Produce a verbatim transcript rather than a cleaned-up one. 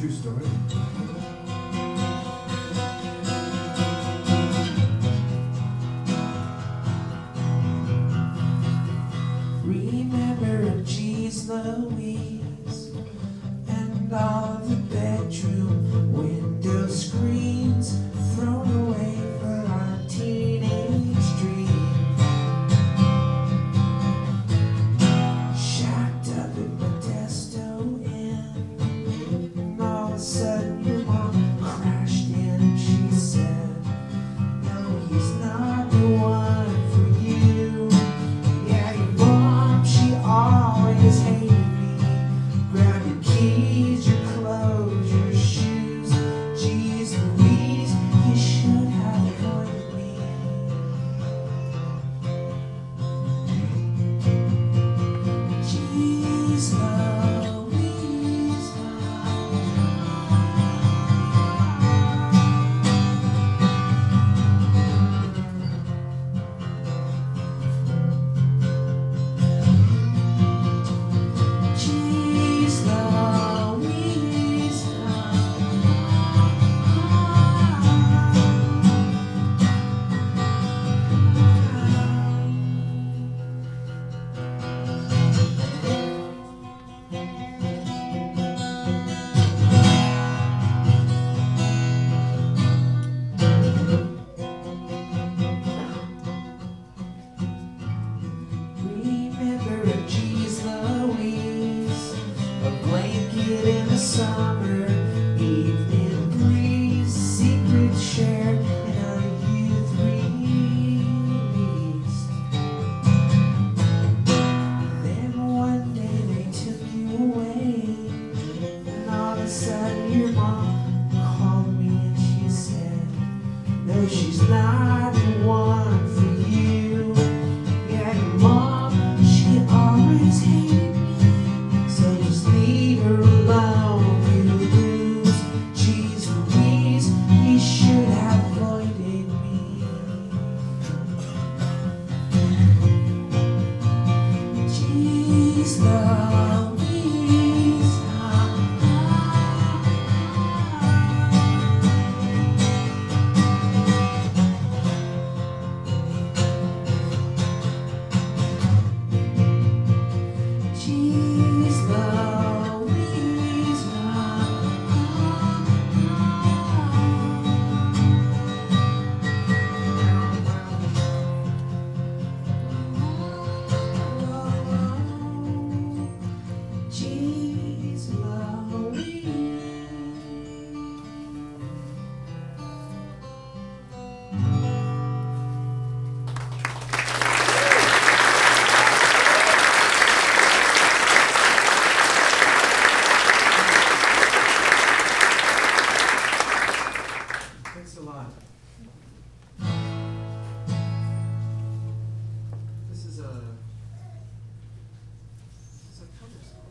True story. Remember G's Louise and all the bedroom window screens thrown away for our teenage dream. Shacked up in Modesto Inn, and all of a sudden your mom crashed in and she said, "No, he's not the one for you." Yeah, your mom, she always hated me. Grab your keys, your clothes, your shoes. Geez Louise, you should have avoided me. Geez Louise, Geez Louise. Remember G's Louise, a blanket in the summer, evening breeze, secret shared in our youth released. Then one day they took you away, and all of a sudden your mom called me and she said, "No, she's not the one for you." Yeah, your mom, she always hated me, so just leave her alone, you lose. Geez Louise, you should have avoided me. Geez Louise, Geez Louise, Geez Louise. Thanks a lot.